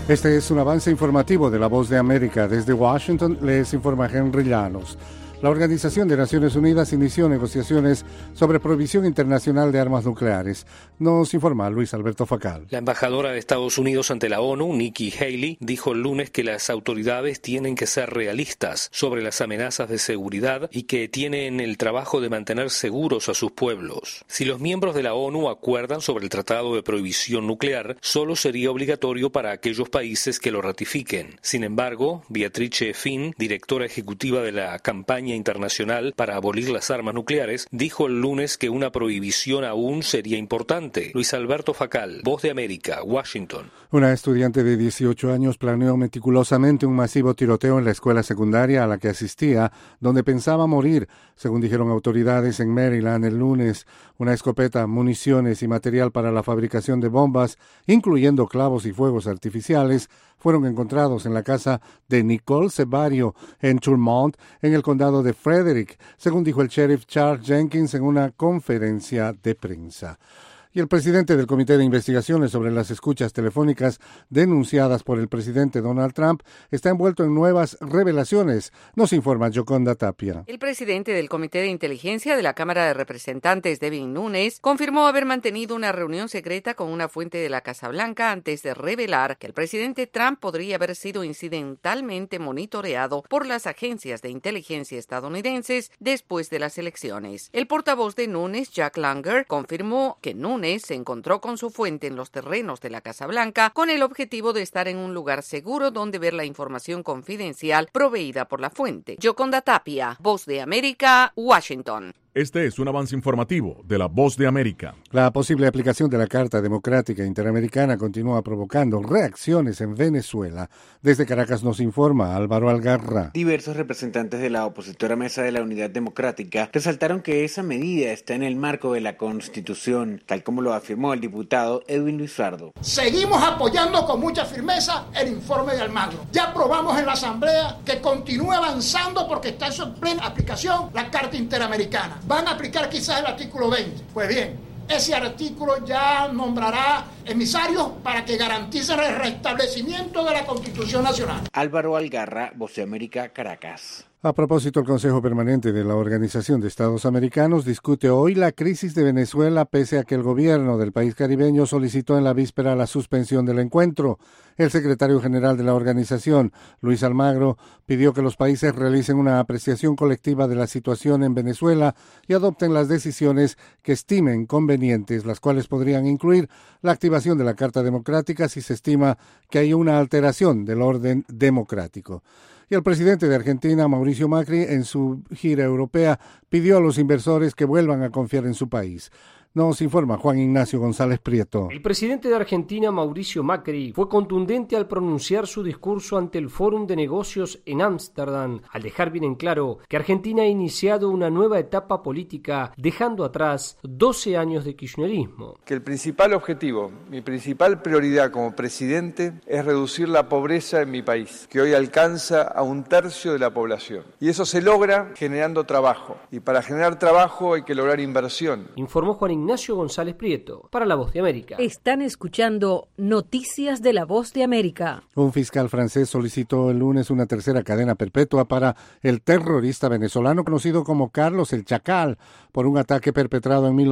Este es un avance informativo de La Voz de América. Desde Washington les informa Henry Llanos. La Organización de Naciones Unidas inició negociaciones sobre prohibición internacional de armas nucleares. Nos informa Luis Alberto Facal. La embajadora de Estados Unidos ante la ONU, Nikki Haley, dijo el lunes que las autoridades tienen que ser realistas sobre las amenazas de seguridad y que tienen el trabajo de mantener seguros a sus pueblos. Si los miembros de la ONU acuerdan sobre el Tratado de Prohibición Nuclear, solo sería obligatorio para aquellos países que lo ratifiquen. Sin embargo, Beatrice Finn, directora ejecutiva de la campaña internacional para abolir las armas nucleares, dijo el lunes que una prohibición aún sería importante. Luis Alberto Facal, Voz de América, Washington. Una estudiante de 18 años planeó meticulosamente un masivo tiroteo en la escuela secundaria a la que asistía, donde pensaba morir, según dijeron autoridades en Maryland el lunes. Una escopeta, municiones y material para la fabricación de bombas, incluyendo clavos y fuegos artificiales, fueron encontrados en la casa de Nicole Cebario en Turmont, en el condado de Frederick, según dijo el sheriff Charles Jenkins en una conferencia de prensa. Y el presidente del Comité de Investigaciones sobre las escuchas telefónicas denunciadas por el presidente Donald Trump está envuelto en nuevas revelaciones, nos informa Yoconda Tapia. El presidente del Comité de Inteligencia de la Cámara de Representantes, Devin Nunes, confirmó haber mantenido una reunión secreta con una fuente de la Casa Blanca antes de revelar que el presidente Trump podría haber sido incidentalmente monitoreado por las agencias de inteligencia estadounidenses después de las elecciones. El portavoz de Nunes, Jack Langer, confirmó que Nunes se encontró con su fuente en los terrenos de la Casa Blanca con el objetivo de estar en un lugar seguro donde ver la información confidencial proveída por la fuente. Yoconda Tapia, Voz de América, Washington. Este es un avance informativo de La Voz de América. La posible aplicación de la Carta Democrática Interamericana continúa provocando reacciones en Venezuela. Desde Caracas nos informa Álvaro Algarra. Diversos representantes de la opositora Mesa de la Unidad Democrática resaltaron que esa medida está en el marco de la Constitución, tal como lo afirmó el diputado Edwin Lizardo. Seguimos apoyando con mucha firmeza el informe de Almagro. Ya aprobamos en la Asamblea que continúe avanzando porque está en plena aplicación la Carta Interamericana. Van a aplicar quizás el artículo 20. Pues bien, ese artículo ya nombrará emisarios para que garanticen el restablecimiento de la Constitución Nacional. Álvaro Algarra, Voz de América, Caracas. A propósito, el Consejo Permanente de la Organización de Estados Americanos discute hoy la crisis de Venezuela pese a que el gobierno del país caribeño solicitó en la víspera la suspensión del encuentro. El secretario general de la organización, Luis Almagro, pidió que los países realicen una apreciación colectiva de la situación en Venezuela y adopten las decisiones que estimen convenientes, las cuales podrían incluir la activación de la Carta Democrática si se estima que hay una alteración del orden democrático. Y el presidente de Argentina, Mauricio Macri, en su gira europea, pidió a los inversores que vuelvan a confiar en su país. Nos informa Juan Ignacio González Prieto. El presidente de Argentina, Mauricio Macri, fue contundente al pronunciar su discurso ante el Fórum de Negocios en Ámsterdam, al dejar bien en claro que Argentina ha iniciado una nueva etapa política, dejando atrás 12 años de kirchnerismo. Que el principal objetivo, mi principal prioridad como presidente es reducir la pobreza en mi país, que hoy alcanza a 1/3 de la población. Y eso se logra generando trabajo. Y para generar trabajo hay que lograr inversión. Informó Juan Ignacio González Prieto, para La Voz de América. Están escuchando Noticias de La Voz de América. Un fiscal francés solicitó el lunes una tercera cadena perpetua para el terrorista venezolano conocido como Carlos el Chacal por un ataque perpetrado en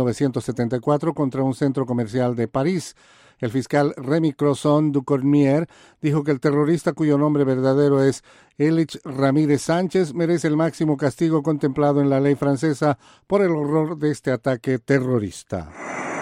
1974 contra un centro comercial de París. El fiscal Rémy Crozon du Cormier dijo que el terrorista, cuyo nombre verdadero es Elich Ramírez Sánchez, merece el máximo castigo contemplado en la ley francesa por el horror de este ataque terrorista.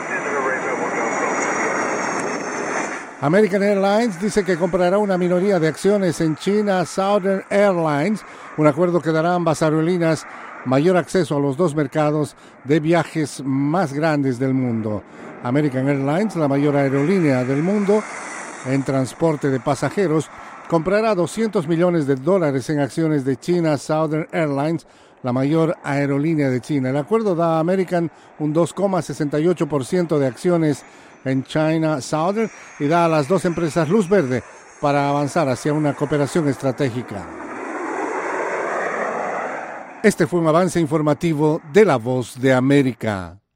American Airlines dice que comprará una minoría de acciones en China Southern Airlines, un acuerdo que dará a ambas aerolíneas mayor acceso a los dos mercados de viajes más grandes del mundo. American Airlines, la mayor aerolínea del mundo en transporte de pasajeros, comprará $200 millones en acciones de China Southern Airlines, la mayor aerolínea de China. El acuerdo da a American un 2,68% de acciones en China Southern y da a las dos empresas luz verde para avanzar hacia una cooperación estratégica. Este fue un avance informativo de La Voz de América.